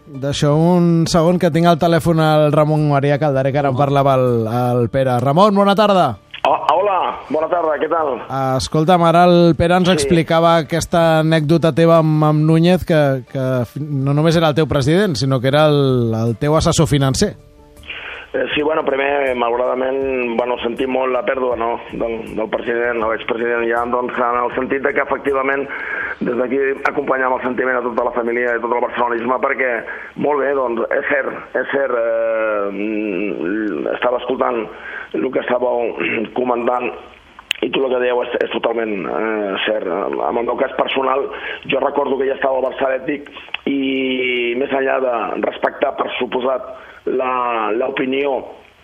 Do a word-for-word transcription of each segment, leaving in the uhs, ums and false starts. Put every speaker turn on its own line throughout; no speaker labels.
D'això un segon, que tinc al telèfon el Ramon Maria Calderé, que ara em parlava el, el Pere. Ramon, bona tarda.
Oh, hola, bona tarda, què tal?
Escolta'm, ara el Pere ens
Sí.
explicava aquesta anècdota teva amb, amb Núñez, que, que no només era el teu president, sinó que era el, el teu assessor financer.
Eh, sí, bueno, primer, malauradament, bueno, sentim molt la pèrdua, no?, del, del president, de l'expresident, ja, doncs, en el sentit de que, efectivament, des d'aquí acompanyam el sentiment a tota la família i tot el barcelonisme, perquè, molt bé, doncs, és cert, és cert, eh, estava escoltant el que estàveu comentant, i tu el que dèieu és, és totalment eh, cert. En el meu cas personal, jo recordo que ja estava al Barça Atlètic i més enllà de respectar, per suposat, l'opinió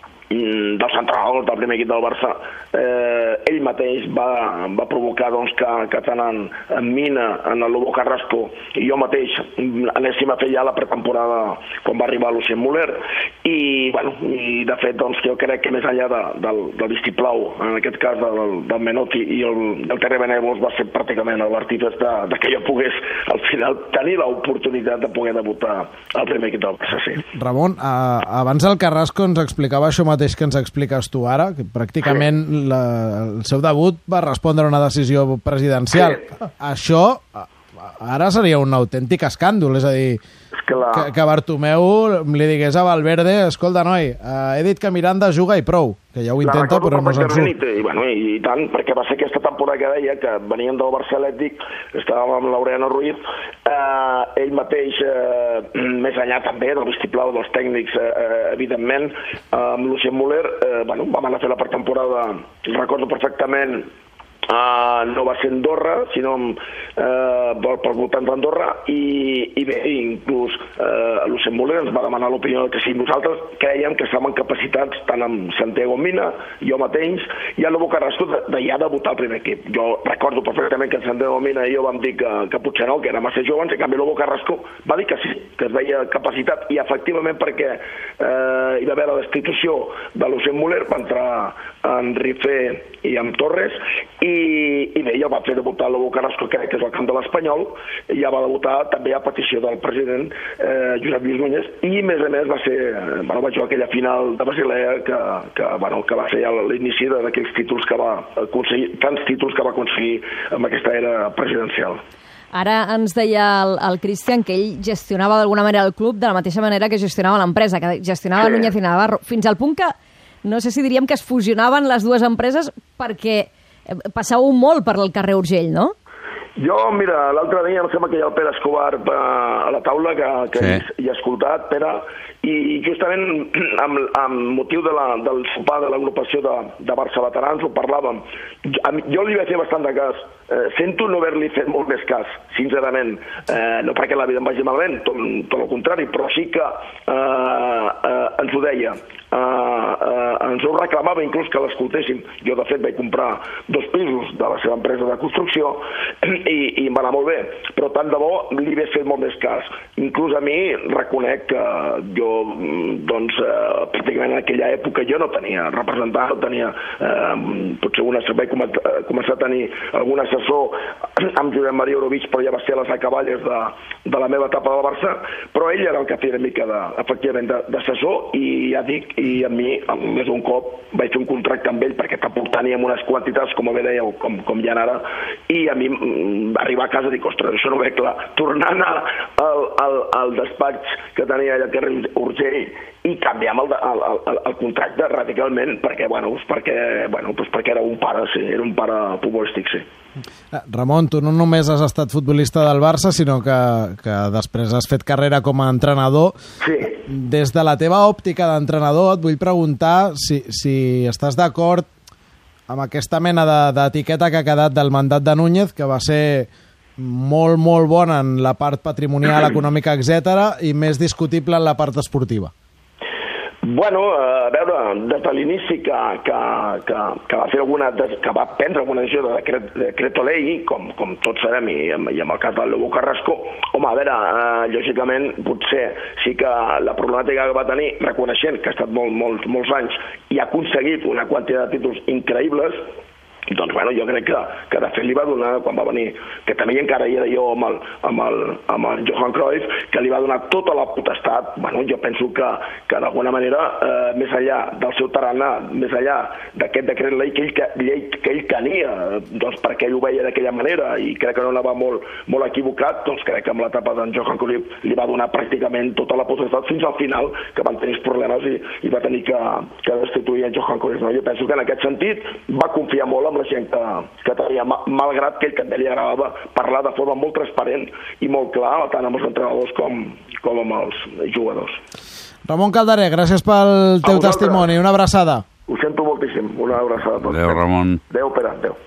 dels entrenadors del primer equip del Barça, eh, ell mateix va, va provocar doncs, que, que tant en, en Mina, en el Lobo Carrasco i jo mateix anéssim a fer ja la pretemporada quan va arribar Lucien Müller i, bueno, i de fet doncs, jo crec que més enllà de, del, del vistiplau, en aquest cas del, del Menotti i el, del Terry Venables, va ser pràcticament l'artífex de, de que jo pogués al final tenir l'oportunitat de poder debutar al primer equip del Barça. Sí.
Ramon, a, abans el Carrasco ens explicava això mateix que ens expliques tu ara, que pràcticament sí. la, el seu debut va respondre a una decisió presidencial. Sí. Això ara seria un autèntic escàndol, és a dir,
és que, la...
que, que Bartomeu li digués a Valverde, escolta, noi, eh, he dit que Miranda juga i prou, que ja ho intenta, però no se'n surt.
I, bueno, i, i tant, perquè va ser aquesta temporada que deia que venien del Barça Atlètic, estàvem amb Laureano Ruiz, eh, ell mateix, eh, més enllà també del vistiplau dels tècnics, eh, evidentment, eh, amb Lucien Müller, eh, bueno, vam anar a fer la pretemporada, recordo perfectament, Uh, no va ser Andorra, sinó uh, pel voltant d'Andorra, i, i bé, inclús uh, Lucien Müller ens va demanar l'opinió que si nosaltres creiem que estàvem capacitats, tant amb Santiago Mina, jo mateix, i el Lobo Carrasco de, de ja debutar al primer equip. Jo recordo perfectament que Santiago Mina i jo vam dir que, que potser no, que era massa joves, i en canvi Lobo Carrasco va dir que sí, que es veia capacitat, i efectivament perquè uh, hi va haver la destitució de Lucien Müller, va entrar en Rifé i amb Torres, i I, i bé, ja va fer debutar el Lobo Carrasco, crec que és el camp de l'Espanyol, i ja va debutar també a petició del president eh, Josep Lluís Núñez, i més a més va ser, bueno, va jugar aquella final de Basilea que, que, bueno, que va ser l'inici d'aquells títols que va aconseguir, tants títols que va aconseguir amb aquesta era presidencial.
Ara ens deia el, el Cristian que ell gestionava d'alguna manera el club de la mateixa manera que gestionava l'empresa, que gestionava sí. Núñez i Navarro, fins al punt que no sé si diríem que es fusionaven les dues empreses perquè passàveu molt per el carrer Urgell, no?
Jo, mira, l'altre dia em sembla que hi ha el Pere Escobar a la taula, que, que sí. hi ha escoltat, Pere, i justament amb, amb motiu de la, del sopar de l'agrupació de, de Barça Veterans ho parlàvem. Jo, jo li vaig fer bastant de cas. Eh, sento no haver-li fet molt més cas, sincerament. Eh, no perquè la vida em vagi malament, tot, tot el contrari, però sí que eh, eh, ens ho deia. Uh, uh, ens ho reclamava inclús que l'escoltéssim. Jo de fet vaig comprar dos pisos de la seva empresa de construcció i, i em va anar molt bé, però tant de bo li hagués fet molt més cas. Inclús a mi reconec que jo doncs uh, pràcticament en aquella època jo no tenia representant, no tenia uh, potser una, vaig començar a tenir algun assessor amb Josep Maria Orovich, però ja va ser a les acaballes de, de la meva etapa del Barça, però ell era el que feia una mica de, efectivament d'assessor, i ja dic, i a mi, més d'un cop, vaig fer un contracte amb ell perquè tampoc teníem unes quantitats, com bé dèieu, com, com hi ha ara, i a mi va arribar a casa i dic, ostres, això no ve clar. Tornant al, al, al despatx que tenia allà al carrer Urgell i canviam el, el, el, el contracte radicalment perquè, bueno, perquè, bueno, doncs perquè era un pare, sí, era un pare futbolístic, sí.
Ramon, tu no només has estat futbolista del Barça, sinó que, que després has fet carrera com a entrenador.
Sí.
Des de la teva òptica d'entrenador et vull preguntar si, si estàs d'acord amb aquesta mena d'etiqueta de, que ha quedat del mandat de Núñez, que va ser molt, molt bona en la part patrimonial, econòmica, etcètera, i més discutible en la part esportiva.
Bueno, a veure, des de l'inici que, que, que, que va fer alguna, que va prendre alguna decisió de decret, decreto ley, com, com tots sabem, i, i amb el cas del Lobo Carrasco, home, a veure, eh, lògicament, potser sí que la problemàtica que va tenir, reconeixent que ha estat molt, molt, molts anys i ha aconseguit una quantitat de títols increïbles, doncs bueno, jo crec que, que de fet li va donar, quan va venir, que també encara hi era jo amb el, amb el, amb el Johan Cruyff, que li va donar tota la potestat. Bueno, jo penso que, que d'alguna manera, eh, més enllà del seu tarannà, més enllà d'aquest decret llei que ell, que, llei que ell tenia, doncs perquè ell ho veia d'aquella manera, i crec que no anava molt, molt equivocat, doncs crec que amb l'etapa d'en Johan Cruyff li va donar pràcticament tota la potestat fins al final, que van tenir problemes i, i va tenir que, que destituir en Johan Cruyff. No? Jo penso que en aquest sentit va confiar molt amb la gent que, que tenia, malgrat que ell també li agradava parlar de forma molt transparent i molt clar, tant amb els entrenadors com, com amb els jugadors.
Ramon Calderé, gràcies pel teu testimoni. Una abraçada.
Ho sento moltíssim. Una abraçada a tots.
Adéu, Ramon.
Adéu, Pere. Adéu.